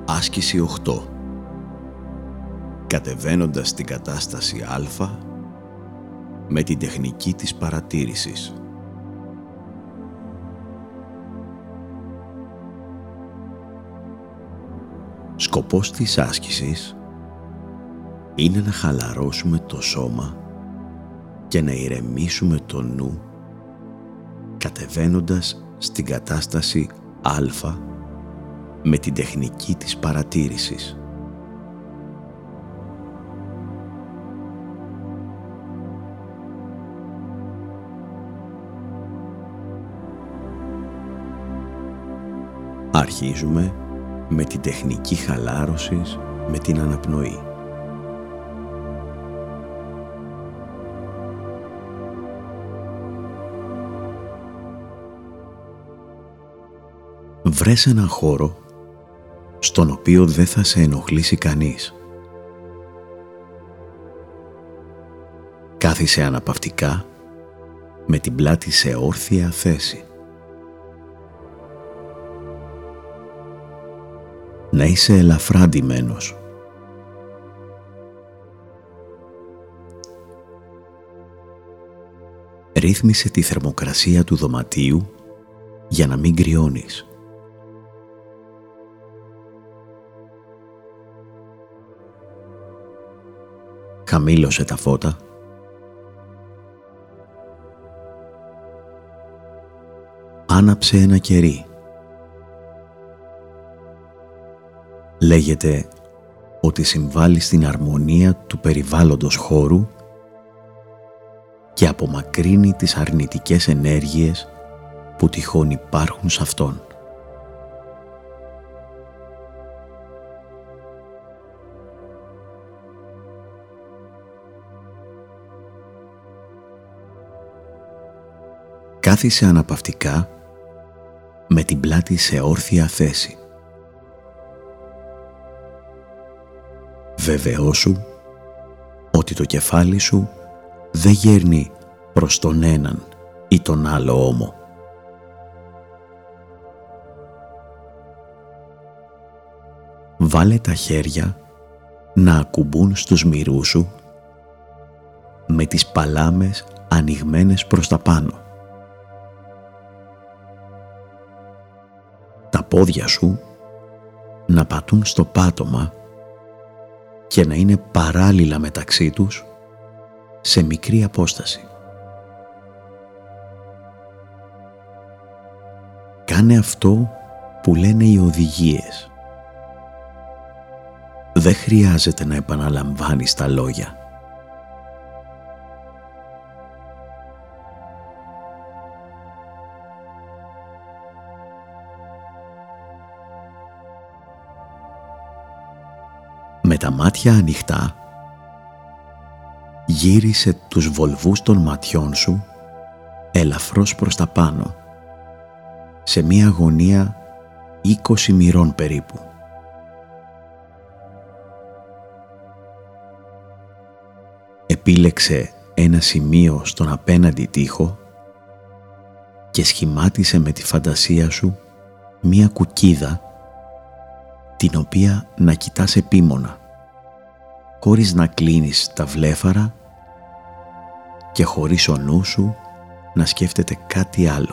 Άσκηση 8. Κατεβαίνοντας στην κατάσταση Α με την τεχνική της παρατήρησης. Σκοπός της άσκησης είναι να χαλαρώσουμε το σώμα και να ηρεμήσουμε το νου, κατεβαίνοντας στην κατάσταση Α με την τεχνική της παρατήρησης. Αρχίζουμε με την τεχνική χαλάρωσης με την αναπνοή. Βρες έναν χώρο στον οποίο δεν θα σε ενοχλήσει κανείς. Κάθισε αναπαυτικά με την πλάτη σε όρθια θέση. Να είσαι ελαφρά ντυμένος. Ρύθμισε τη θερμοκρασία του δωματίου για να μην κρυώνεις. Χαμήλωσε τα φώτα. Άναψε ένα κερί. Λέγεται ότι συμβάλλει στην αρμονία του περιβάλλοντος χώρου και απομακρύνει τις αρνητικές ενέργειες που τυχόν υπάρχουν σε αυτόν. Κάθισε αναπαυτικά με την πλάτη σε όρθια θέση. Βεβαιώσου ότι το κεφάλι σου δεν γέρνει προς τον έναν ή τον άλλο ώμο. Βάλε τα χέρια να ακουμπούν στους μυρούς σου με τις παλάμες ανοιγμένες προς τα πάνω. Τα πόδια σου να πατούν στο πάτωμα και να είναι παράλληλα μεταξύ τους σε μικρή απόσταση. Κάνε αυτό που λένε οι οδηγίες. Δεν χρειάζεται να επαναλαμβάνεις τα λόγια. Με τα μάτια ανοιχτά, γύρισε τους βολβούς των ματιών σου ελαφρώς προς τα πάνω, σε μία γωνία 20 μοιρών περίπου. Επίλεξε ένα σημείο στον απέναντι τοίχο και σχημάτισε με τη φαντασία σου μία κουκκίδα την οποία να κοιτάς επίμονα, χωρίς να κλείνεις τα βλέφαρα και χωρίς ο νους σου να σκέφτεται κάτι άλλο.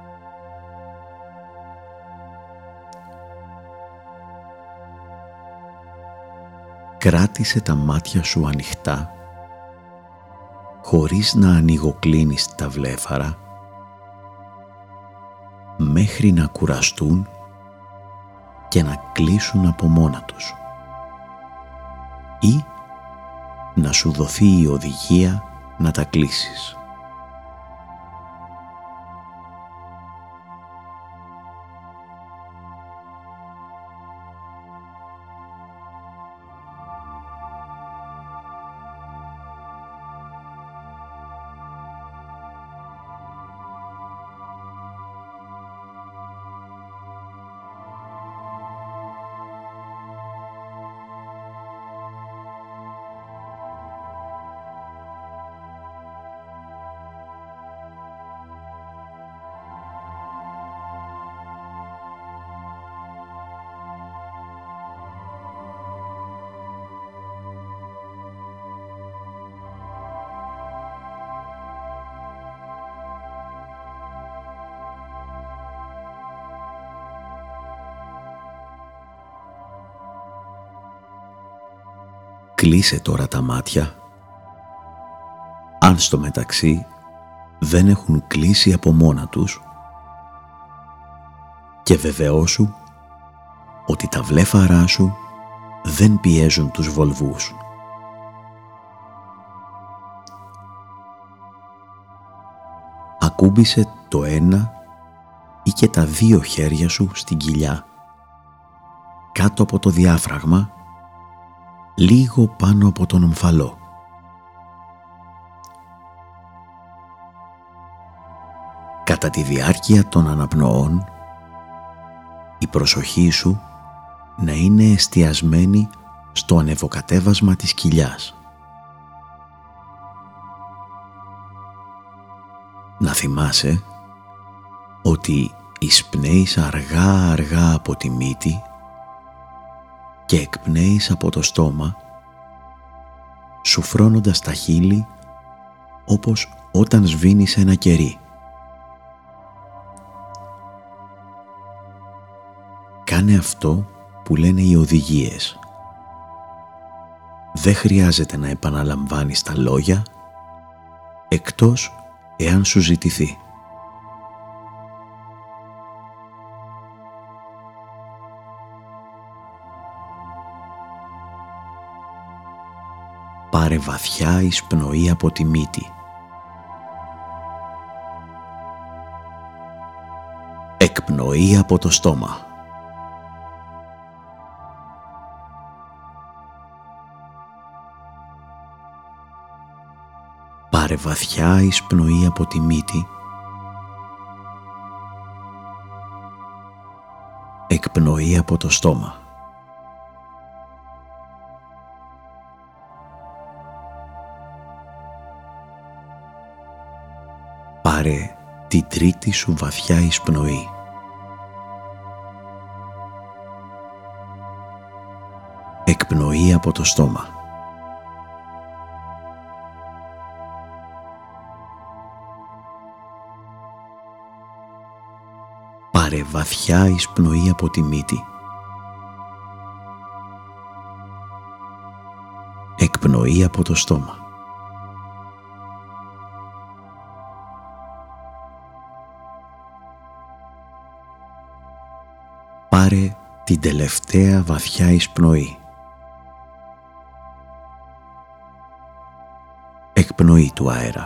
Κράτησε τα μάτια σου ανοιχτά, χωρίς να ανοιγοκλίνεις τα βλέφαρα, μέχρι να κουραστούν και να κλείσουν από μόνα τους, ή να σου δοθεί η οδηγία να τα κλείσεις. Κλείσε τώρα τα μάτια, αν στο μεταξύ δεν έχουν κλείσει από μόνα τους, και βεβαιώσου ότι τα βλέφαρά σου δεν πιέζουν τους βολβούς. Ακούμπησε το ένα ή και τα δύο χέρια σου στην κοιλιά, κάτω από το διάφραγμα, λίγο πάνω από τον ομφαλό. Κατά τη διάρκεια των αναπνοών, η προσοχή σου να είναι εστιασμένη στο ανεβοκατέβασμα της κοιλιάς. Να θυμάσαι ότι εισπνέεις αργά-αργά από τη μύτη και εκπνέεις από το στόμα, σουφρώνοντας τα χείλη όπως όταν σβήνεις ένα κερί. Κάνε αυτό που λένε οι οδηγίες. Δεν χρειάζεται να επαναλαμβάνεις τα λόγια, εκτός εάν σου ζητηθεί. Πάρε βαθιά εισπνοή από τη μύτη. Εκπνοή από το στόμα. Πάρε βαθιά εισπνοή από τη μύτη. Εκπνοή από το στόμα. Πάρε τη τρίτη σου βαθιά εισπνοή. Εκπνοή από το στόμα. Πάρε βαθιά εισπνοή από τη μύτη. Εκπνοή από το στόμα. Πάρε την τελευταία βαθιά εισπνοή. Εκπνοή του αέρα.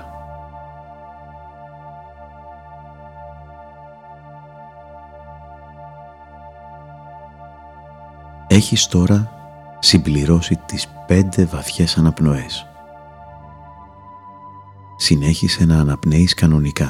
Έχεις τώρα συμπληρώσει τις 5 βαθιές αναπνοές. Συνέχισε να αναπνέεις κανονικά.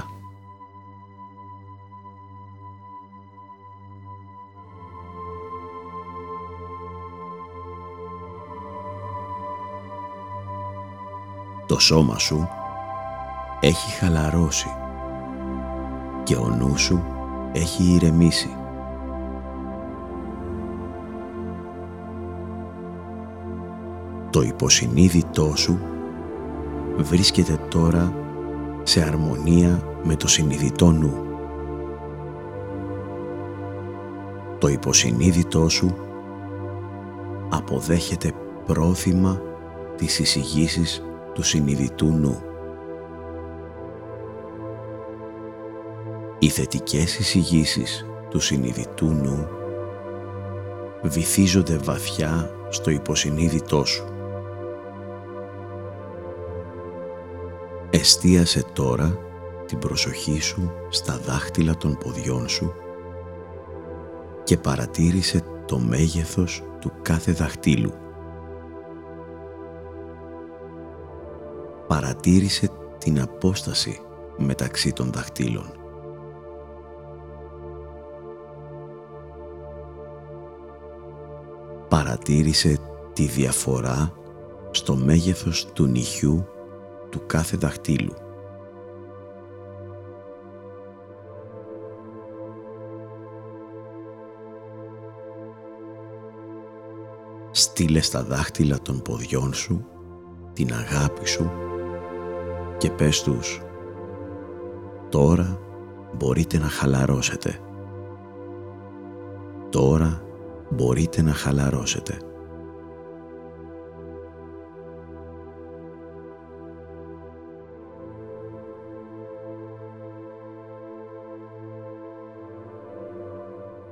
Το σώμα σου έχει χαλαρώσει και ο νους σου έχει ηρεμήσει. Το υποσυνείδητό σου βρίσκεται τώρα σε αρμονία με το συνειδητό νου. Το υποσυνείδητό σου αποδέχεται πρόθυμα τις εισηγήσεις του συνειδητού νου. Οι θετικές εισηγήσεις του συνειδητού νου βυθίζονται βαθιά στο υποσυνείδητό σου. Εστίασε τώρα την προσοχή σου στα δάχτυλα των ποδιών σου και παρατήρησε το μέγεθος του κάθε δαχτύλου. Παρατήρησε την απόσταση μεταξύ των δαχτύλων. Παρατήρησε τη διαφορά στο μέγεθος του νυχιού του κάθε δαχτύλου. Στείλε στα δάχτυλα των ποδιών σου την αγάπη σου και πες τους: τώρα μπορείτε να χαλαρώσετε. Τώρα μπορείτε να χαλαρώσετε.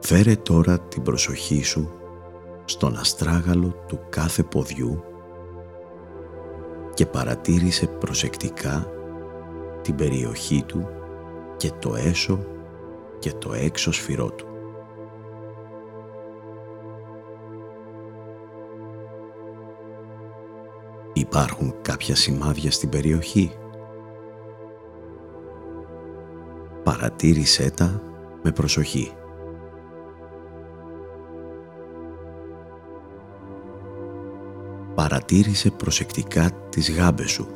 Φέρε τώρα την προσοχή σου στον αστράγαλο του κάθε ποδιού και παρατήρησε προσεκτικά την περιοχή του και το έσω και το έξω σφυρό του. Υπάρχουν κάποια σημάδια στην περιοχή. Παρατήρησέ τα με προσοχή. Παρατήρησε προσεκτικά τις γάμπες σου.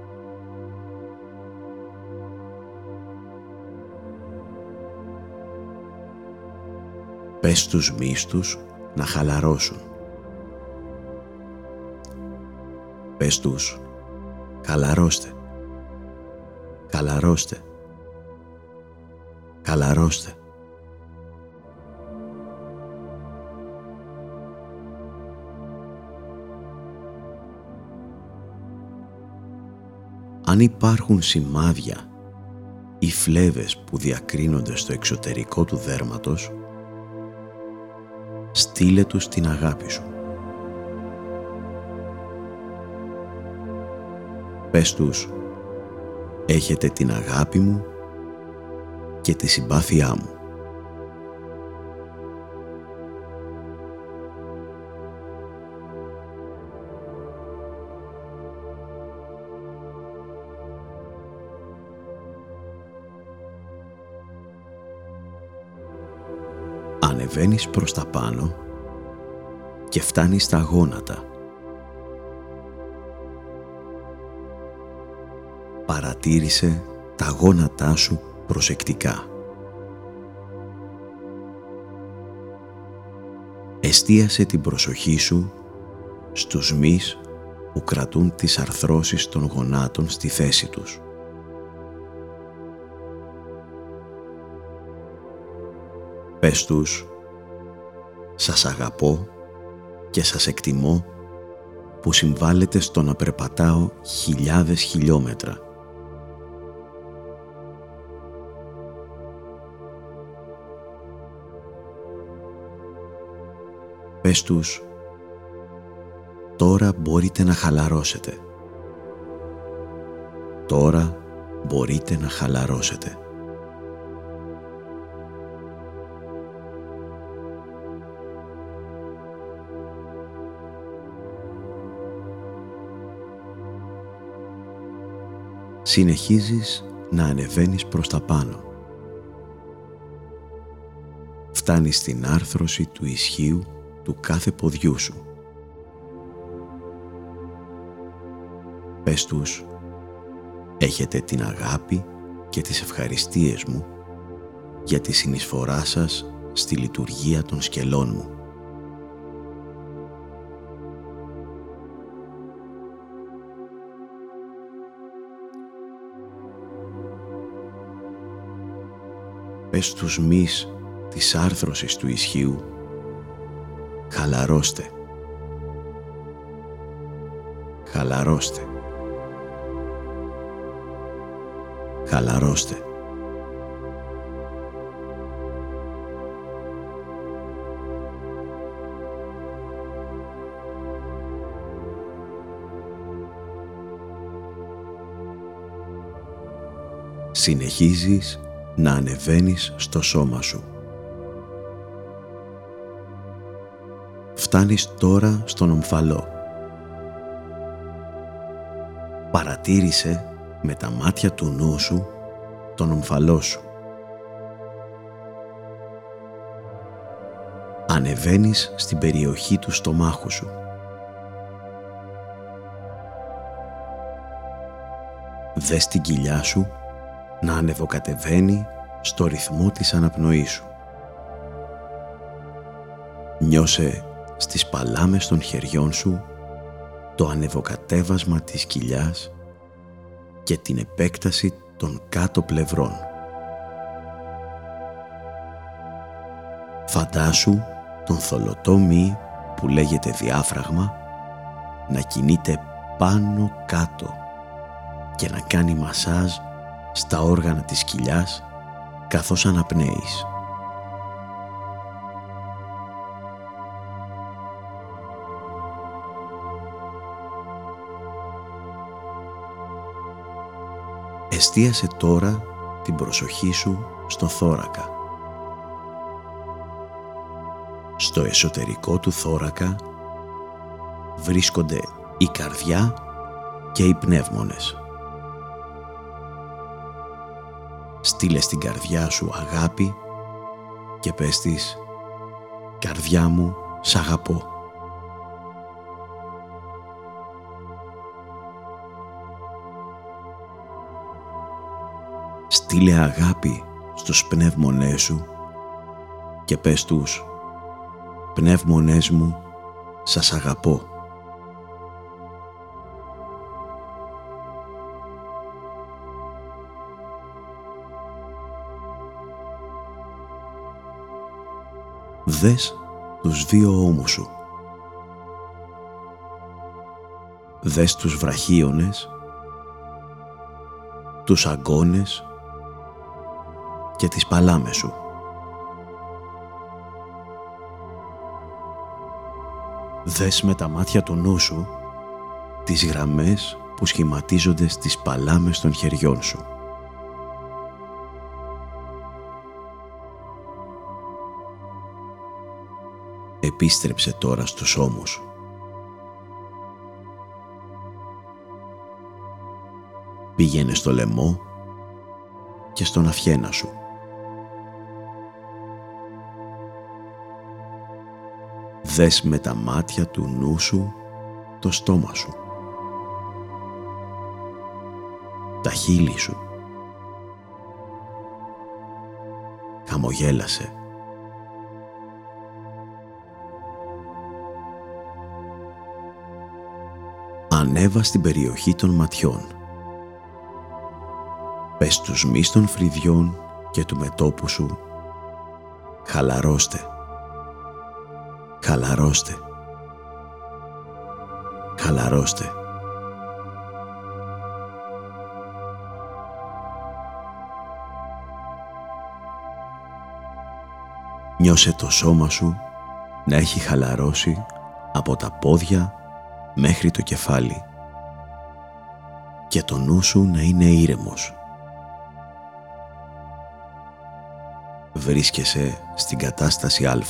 Πες τους μύστους να χαλαρώσουν. Πες τους, χαλαρώστε, χαλαρώστε, χαλαρώστε. Αν υπάρχουν σημάδια ή φλέβες που διακρίνονται στο εξωτερικό του δέρματος, στείλε τους την αγάπη σου. Πες τους, έχετε την αγάπη μου και τη συμπάθειά μου. Ανεβαίνεις προς τα πάνω και φτάνεις στα γόνατα. Παρατήρησε τα γόνατά σου προσεκτικά. Εστίασε την προσοχή σου στους μυς που κρατούν τις αρθρώσεις των γονάτων στη θέση τους. Πες τους, σας αγαπώ και σας εκτιμώ που συμβάλλετε στο να περπατάω χιλιάδες χιλιόμετρα. Πες τους, τώρα μπορείτε να χαλαρώσετε. Τώρα μπορείτε να χαλαρώσετε. Συνεχίζεις να ανεβαίνεις προς τα πάνω. Φτάνεις στην άρθρωση του ισχύου του κάθε ποδιού σου. Πες τους, έχετε την αγάπη και τις ευχαριστίες μου για τη συνεισφορά σας στη λειτουργία των σκελών μου. Πες στους μυς της άρθρωσης του ισχύου, χαλαρώστε, χαλαρώστε, χαλαρώστε. Συνεχίζεις να ανεβαίνεις στο σώμα σου. Φτάνεις τώρα στον ομφαλό. Παρατήρησε με τα μάτια του νου σου τον ομφαλό σου. Ανεβαίνεις στην περιοχή του στομάχου σου. Δες την κοιλιά σου να ανεβοκατεβαίνει στο ρυθμό της αναπνοής σου. Νιώσε στις παλάμες των χεριών σου το ανεβοκατέβασμα της κοιλιάς και την επέκταση των κάτω πλευρών. Φαντάσου τον θολωτό μυ που λέγεται διάφραγμα να κινείται πάνω κάτω και να κάνει μασάζ στα όργανα της κοιλιάς καθώς αναπνέεις. Εστίασε τώρα την προσοχή σου στο θώρακα. Στο εσωτερικό του θώρακα βρίσκονται η καρδιά και οι πνεύμονες. Στείλε στην καρδιά σου αγάπη και πες της «Καρδιά μου, σ' αγαπώ». Στείλε αγάπη στους πνεύμονές σου και πες τους «Πνεύμονές μου, σας αγαπώ». Δες τους δύο ώμους σου. Δες τους βραχίονες, τους αγκώνες και τις παλάμες σου. Δες με τα μάτια του νου σου τις γραμμές που σχηματίζονται στις παλάμες των χεριών σου. Επίστρεψε τώρα στους ώμους. Πήγαινε στο λαιμό και στον αυχένα σου. Δες με τα μάτια του νου σου το στόμα σου, τα χείλη σου. Χαμογέλασε. Ανέβα στην περιοχή των ματιών. Πες τους μυς των φρυδιών και του μετώπου σου «Χαλαρώστε, χαλαρώστε, χαλαρώστε». Νιώσε το σώμα σου να έχει χαλαρώσει από τα πόδια μέχρι το κεφάλι και το νου σου να είναι ήρεμος. Βρίσκεσαι στην κατάσταση Α.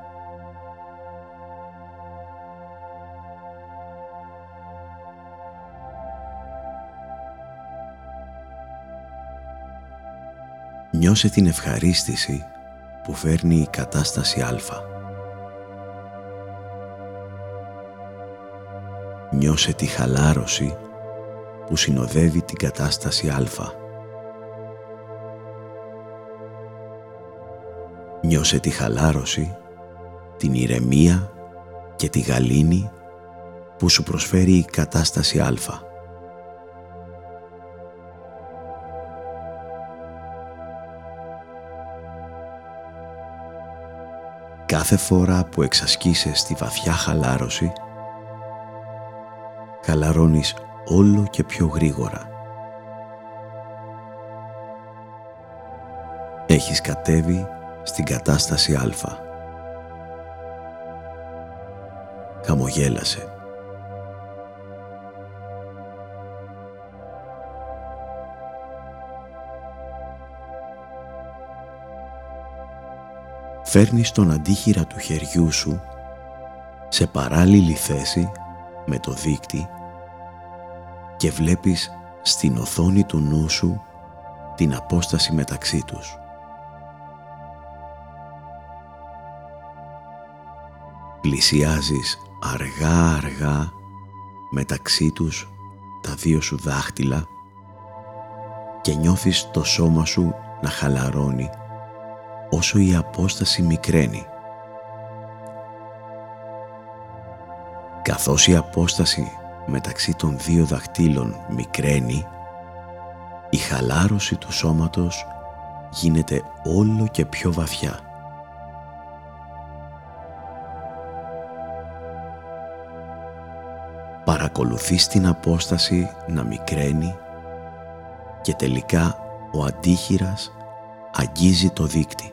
Νιώσε την ευχαρίστηση που φέρνει η κατάσταση Α. Νιώσε τη χαλάρωση που συνοδεύει την κατάσταση Α. Νιώσε τη χαλάρωση, την ηρεμία και τη γαλήνη που σου προσφέρει η κατάσταση Α. Κάθε φορά που εξασκείσαι τη βαθιά χαλάρωση, χαλαρώνεις όλο και πιο γρήγορα. Έχεις κατέβει στην κατάσταση Α. Χαμογέλασε. Φέρνεις τον αντίχειρα του χεριού σου σε παράλληλη θέση με το δείκτη και βλέπεις στην οθόνη του νου σου την απόσταση μεταξύ τους. Πλησιάζεις αργά-αργά μεταξύ τους τα δύο σου δάχτυλα και νιώθεις το σώμα σου να χαλαρώνει όσο η απόσταση μικραίνει. Καθώς η απόσταση μεταξύ των δύο δαχτύλων μικραίνει, η χαλάρωση του σώματος γίνεται όλο και πιο βαθιά. Παρακολουθείς την απόσταση να μικραίνει και τελικά ο αντίχειρας αγγίζει το δείκτη.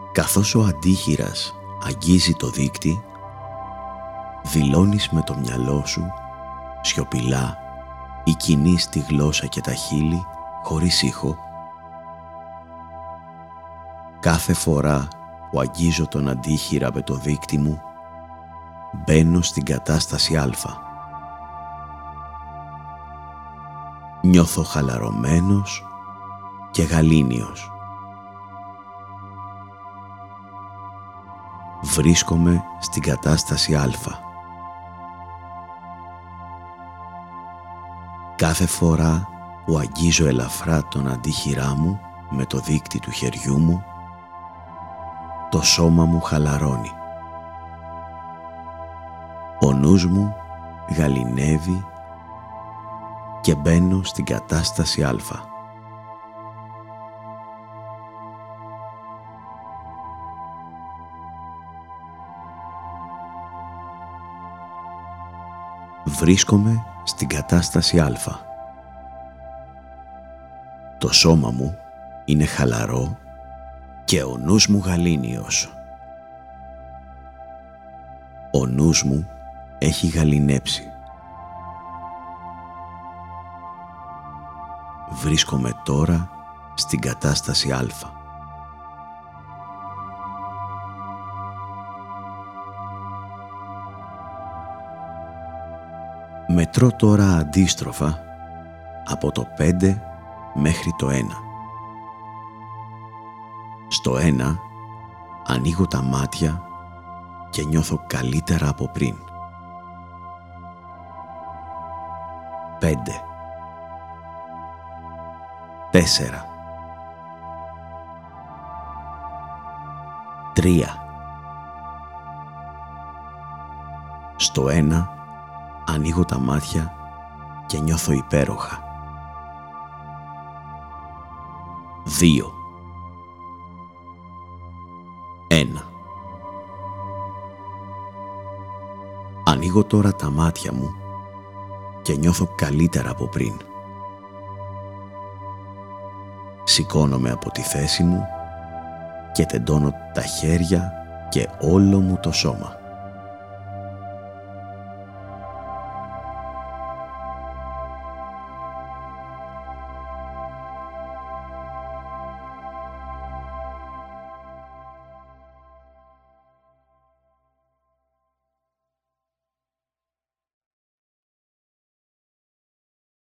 Καθώς ο αντίχειρας αγγίζει το δείκτη, δηλώνεις με το μυαλό σου, σιωπηλά ή κινείς τη γλώσσα και τα χείλη χωρίς ήχο: κάθε φορά που αγγίζω τον αντίχειρα με το δείκτη μου, μπαίνω στην κατάσταση Α. Νιώθω χαλαρωμένος και γαλήνιος. Βρίσκομαι στην κατάσταση Α. Κάθε φορά που αγγίζω ελαφρά τον αντίχειρά μου με το δείκτη του χεριού μου, το σώμα μου χαλαρώνει. Ο νους μου γαληνεύει και μπαίνω στην κατάσταση Α. Βρίσκομαι στην κατάσταση Α. Το σώμα μου είναι χαλαρό και ο νους μου γαλήνιος. Ο νους μου έχει γαληνέψει. Βρίσκομαι τώρα στην κατάσταση Α. Μετρώ τώρα αντίστροφα από το 5 μέχρι το 1. Στο 1 ανοίγω τα μάτια και νιώθω καλύτερα από πριν. 5, 4, 3. Στο 1 ανοίγω τα μάτια και νιώθω υπέροχα. 2, 1. Ανοίγω τώρα τα μάτια μου και νιώθω καλύτερα από πριν. Σηκώνομαι από τη θέση μου και τεντώνω τα χέρια και όλο μου το σώμα.